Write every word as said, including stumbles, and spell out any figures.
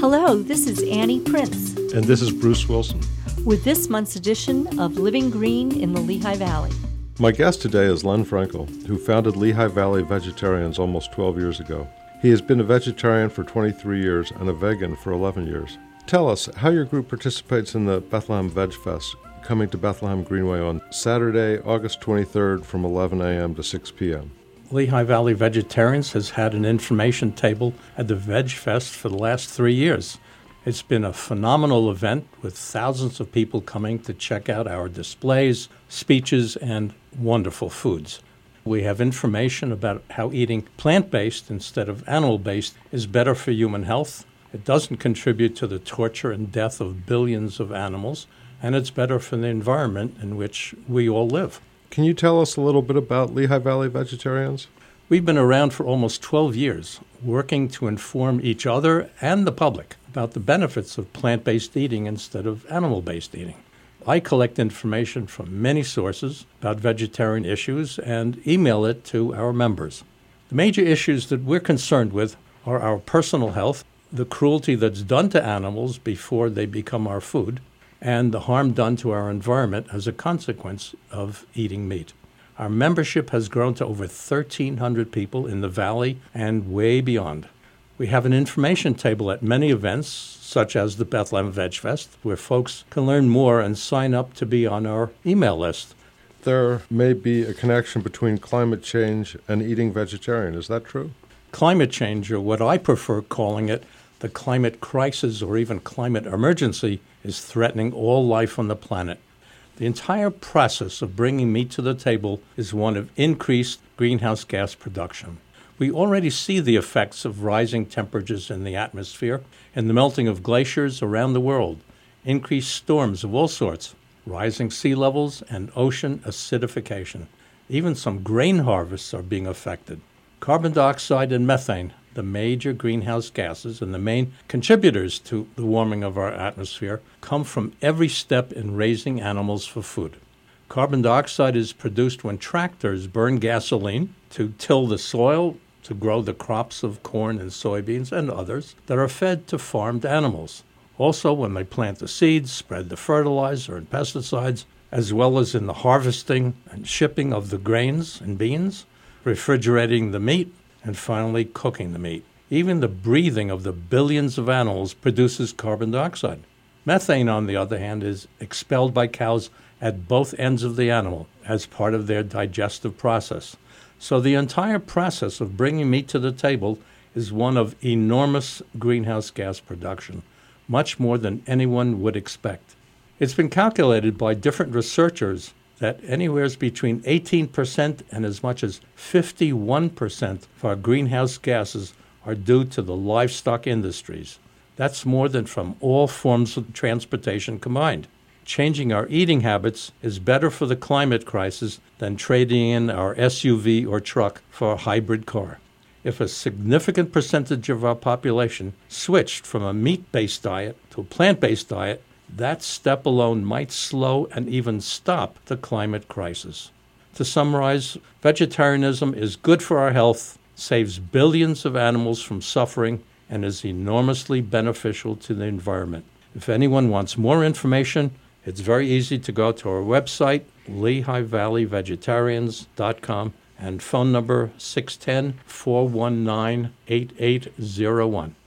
Hello, this is Annie Prince. And this is Bruce Wilson. With this month's edition of Living Green in the Lehigh Valley. My guest today is Len Frankel, who founded Lehigh Valley Vegetarians almost twelve years ago. He has been a vegetarian for twenty-three years and a vegan for eleven years. Tell us how your group participates in the Bethlehem Veg Fest, coming to Bethlehem Greenway on Saturday, August twenty-third from eleven a.m. to six p.m. Lehigh Valley Vegetarians has had an information table at the Veg Fest for the last three years. It's been a phenomenal event with thousands of people coming to check out our displays, speeches, and wonderful foods. We have information about how eating plant-based instead of animal-based is better for human health. It doesn't contribute to the torture and death of billions of animals, and it's better for the environment in which we all live. Can you tell us a little bit about Lehigh Valley Vegetarians? We've been around for almost twelve years, working to inform each other and the public about the benefits of plant-based eating instead of animal-based eating. I collect information from many sources about vegetarian issues and email it to our members. The major issues that we're concerned with are our personal health, the cruelty that's done to animals before they become our food, and the harm done to our environment as a consequence of eating meat. Our membership has grown to over thirteen hundred people in the valley and way beyond. We have an information table at many events, such as the Bethlehem Veg Fest, where folks can learn more and sign up to be on our email list. There may be a connection between climate change and eating vegetarian. Is that true? Climate change, or what I prefer calling it, the climate crisis or even climate emergency, is threatening all life on the planet. The entire process of bringing meat to the table is one of increased greenhouse gas production. We already see the effects of rising temperatures in the atmosphere and the melting of glaciers around the world, increased storms of all sorts, rising sea levels, and ocean acidification. Even some grain harvests are being affected. Carbon dioxide and methane, the major greenhouse gases and the main contributors to the warming of our atmosphere, come from every step in raising animals for food. Carbon dioxide is produced when tractors burn gasoline to till the soil to grow the crops of corn and soybeans and others that are fed to farmed animals. Also, when they plant the seeds, spread the fertilizer and pesticides, as well as in the harvesting and shipping of the grains and beans, refrigerating the meat, and finally cooking the meat. Even the breathing of the billions of animals produces carbon dioxide. Methane, on the other hand, is expelled by cows at both ends of the animal as part of their digestive process. So the entire process of bringing meat to the table is one of enormous greenhouse gas production, much more than anyone would expect. It's been calculated by different researchers that anywhere between eighteen percent and as much as fifty-one percent of our greenhouse gases are due to the livestock industries. That's more than from all forms of transportation combined. Changing our eating habits is better for the climate crisis than trading in our S U V or truck for a hybrid car. If a significant percentage of our population switched from a meat-based diet to a plant-based diet, that step alone might slow and even stop the climate crisis. To summarize, vegetarianism is good for our health, saves billions of animals from suffering, and is enormously beneficial to the environment. If anyone wants more information, it's very easy to go to our website, lehigh valley vegetarians dot com, and phone number six one zero, four one nine, eight eight zero one.